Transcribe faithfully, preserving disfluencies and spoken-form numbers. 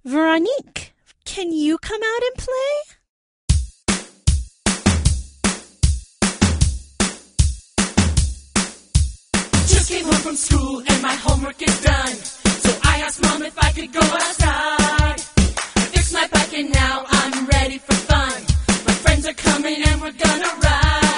Veronique, can you come out and play? Just came home from school and my homework is done. So I asked Mom if I could go outside. I fixed my bike and now I'm ready for fun. My friends are coming and we're gonna ride.